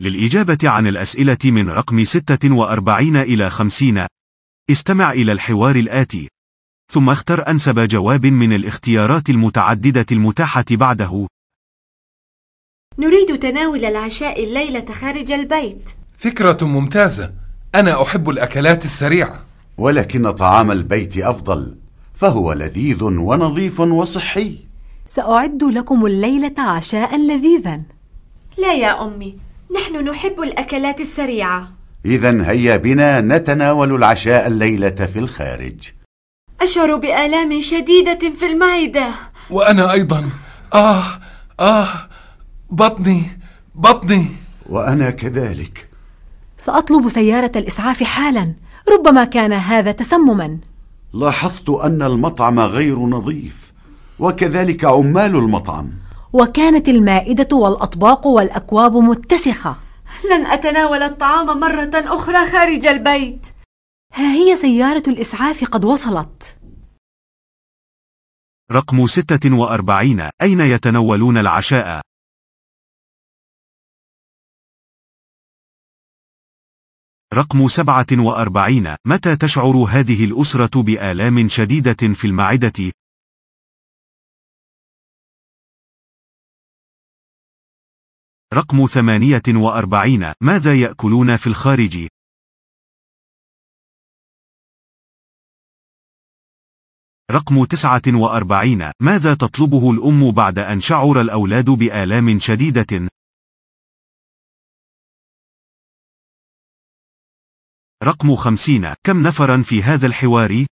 للإجابة عن الأسئلة من رقم 46 إلى 50، استمع إلى الحوار الآتي، ثم اختر أنسب جواب من الاختيارات المتعددة المتاحة بعده. نريد تناول العشاء الليلة خارج البيت. فكرة ممتازة، أنا أحب الأكلات السريعة. ولكن طعام البيت أفضل، فهو لذيذ ونظيف وصحي. سأعد لكم الليلة عشاء لذيذا. لا يا أمي، نحن نحب الأكلات السريعة. إذن هيا بنا نتناول العشاء الليلة في الخارج. أشعر بآلام شديدة في المعدة. وأنا أيضا. بطني. وأنا كذلك. سأطلب سيارة الإسعاف حالا، ربما كان هذا تسمما. لاحظت أن المطعم غير نظيف، وكذلك عمال المطعم. وكانت المائدة والأطباق والأكواب متسخة. لن أتناول الطعام مرة أخرى خارج البيت. ها هي سيارة الإسعاف قد وصلت. رقم 46، أين يتناولون العشاء؟ رقم 47، متى تشعر هذه الأسرة بآلام شديدة في المعدة؟ رقم 48، ماذا يأكلون في الخارج؟ رقم 49، ماذا تطلبه الأم بعد أن شعر الأولاد بآلام شديدة؟ رقم 50، كم نفرا في هذا الحوار؟